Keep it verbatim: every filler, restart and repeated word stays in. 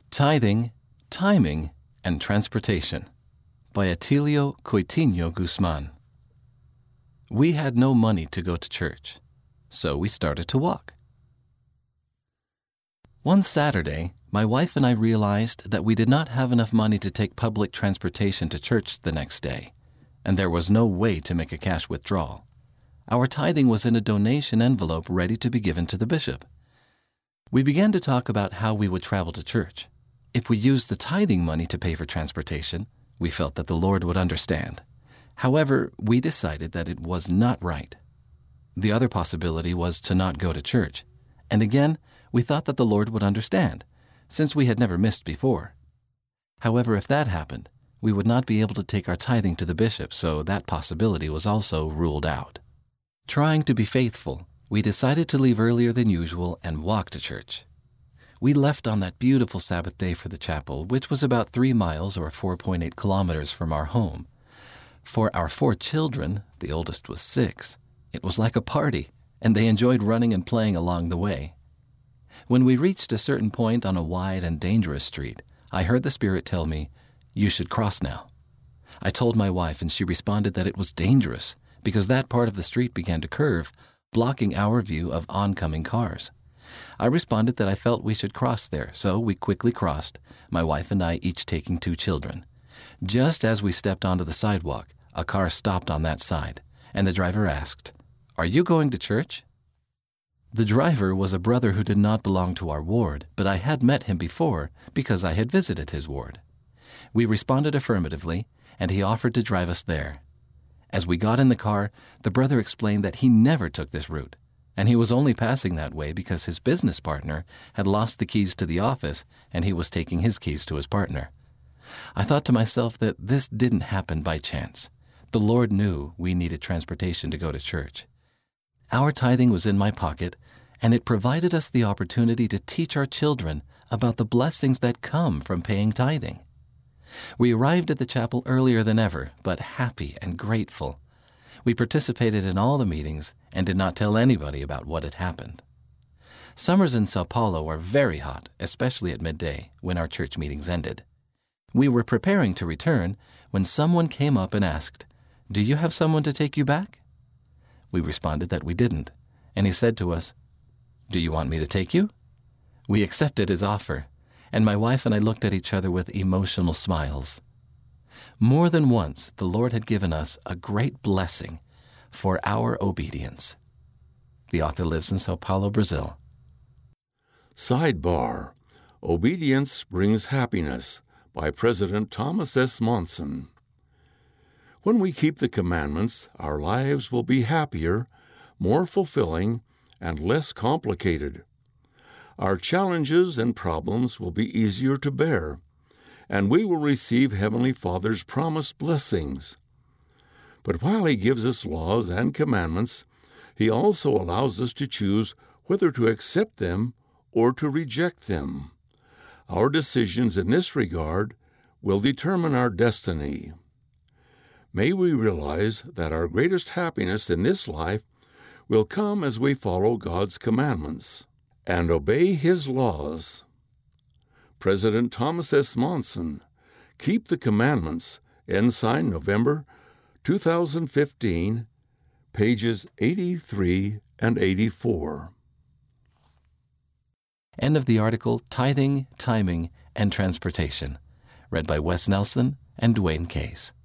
Tithing, Timing, and Transportation by Atilio Coitinho Guzman. We had no money to go to church, so we started to walk. One Saturday, my wife and I realized that we did not have enough money to take public transportation to church the next day, and there was no way to make a cash withdrawal. Our tithing was in a donation envelope ready to be given to the bishop. We began to talk about how we would travel to church. If we used the tithing money to pay for transportation, we felt that the Lord would understand. However, we decided that it was not right. The other possibility was to not go to church. And again, we thought that the Lord would understand, since we had never missed before. However, if that happened, we would not be able to take our tithing to the bishop, so that possibility was also ruled out. Trying to be faithful, we decided to leave earlier than usual and walk to church. We left on that beautiful Sabbath day for the chapel, which was about three miles or four point eight kilometers from our home. For our four children, the oldest was six, it was like a party, and they enjoyed running and playing along the way. When we reached a certain point on a wide and dangerous street, I heard the Spirit tell me, "You should cross now." I told my wife, and she responded that it was dangerous because that part of the street began to curve, blocking our view of oncoming cars. I responded that I felt we should cross there, so we quickly crossed, my wife and I each taking two children. Just as we stepped onto the sidewalk, a car stopped on that side, and the driver asked, "Are you going to church?" The driver was a brother who did not belong to our ward, but I had met him before because I had visited his ward. We responded affirmatively, and he offered to drive us there. As we got in the car, the brother explained that he never took this route, and he was only passing that way because his business partner had lost the keys to the office and he was taking his keys to his partner. I thought to myself that this didn't happen by chance. The Lord knew we needed transportation to go to church. Our tithing was in my pocket, and it provided us the opportunity to teach our children about the blessings that come from paying tithing. We arrived at the chapel earlier than ever, but happy and grateful. We participated in all the meetings and did not tell anybody about what had happened. Summers in Sao Paulo are very hot, especially at midday, when our church meetings ended. We were preparing to return when someone came up and asked, "Do you have someone to take you back?" We responded that we didn't, and he said to us, "Do you want me to take you?" We accepted his offer, and my wife and I looked at each other with emotional smiles. More than once, the Lord had given us a great blessing for our obedience. The author lives in Sao Paulo, Brazil. Sidebar: Obedience Brings Happiness by President Thomas S. Monson. When we keep the commandments, our lives will be happier, more fulfilling, and less complicated. Our challenges and problems will be easier to bear, and we will receive Heavenly Father's promised blessings. But while He gives us laws and commandments, He also allows us to choose whether to accept them or to reject them. Our decisions in this regard will determine our destiny. May we realize that our greatest happiness in this life will come as we follow God's commandments and obey His laws. President Thomas S. Monson, Keep the Commandments, Ensign, November two thousand fifteen, pages eighty-three and eighty-four. End of the article Tithing, Timing, and Transportation, read by Wes Nelson and Dwayne Case.